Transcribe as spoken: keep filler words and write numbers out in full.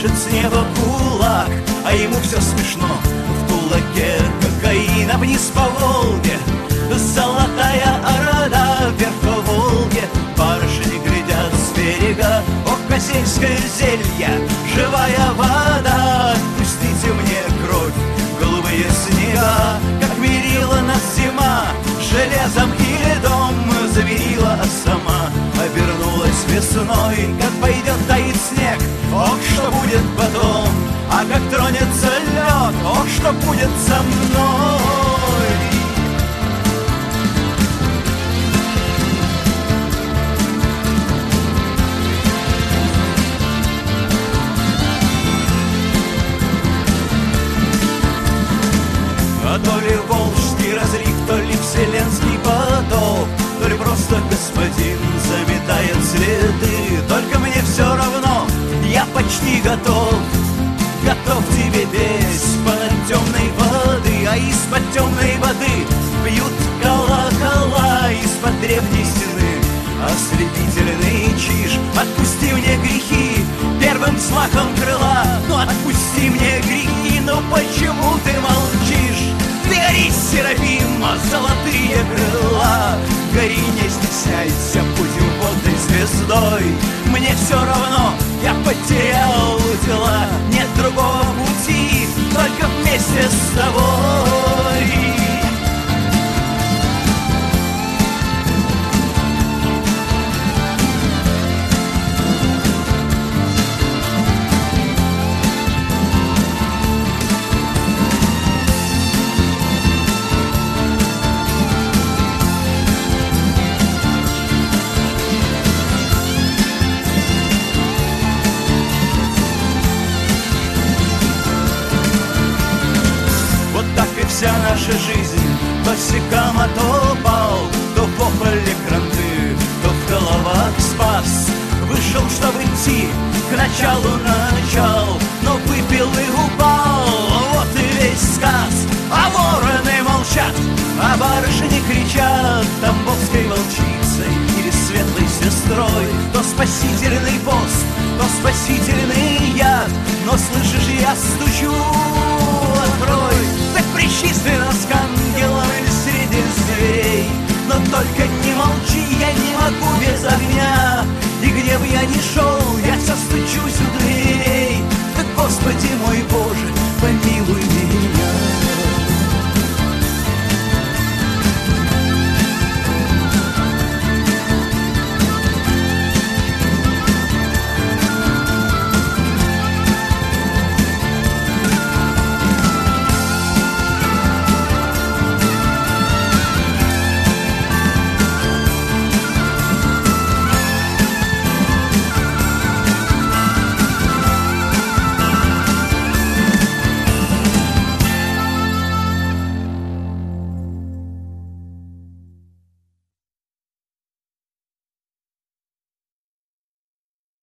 машет с неба кулак, а ему все смешно. В кулаке кокаина, вниз по Волге золотая орда, вверх по Волге барышни глядят с берега. Ох, козельское зелье, живая вода, отпустите мне кровь, голубые снега. Как мерила нас зима железом и льдом, замерила, а сама обернулась весной. Как пойдет таять снег, ох, что будет потом, а как тронется лед, ох, что будет со мной. А то ли волжский разлив, то ли вселенский поток, то ли просто господин заметает следы. Только мне все равно, я почти готов, готов тебе петь под темной воды. А из-под темной воды бьют колокола, из-под древней стены ослепительный чиж. Отпусти мне грехи первым взмахом крыла, ну отпусти мне грехи, ну почему ты молчишь? Ты гори, Серафима, золотые крыла, гори, не стесняйся, будем вот и звездой. Мне все равно, я потерял дела, нет другого пути, только вместе с тобой. Вся наша жизнь то секам, а то бал, то в поле кранты, то в головах спас. Вышел, чтобы идти к началу начал, но выпил и упал, вот и весь сказ. А вороны молчат, а барышни кричат тамбовской волчицей или светлой сестрой. То спасительный пост, то спасительный яд, но слышишь, я стучу, открой. Так причислено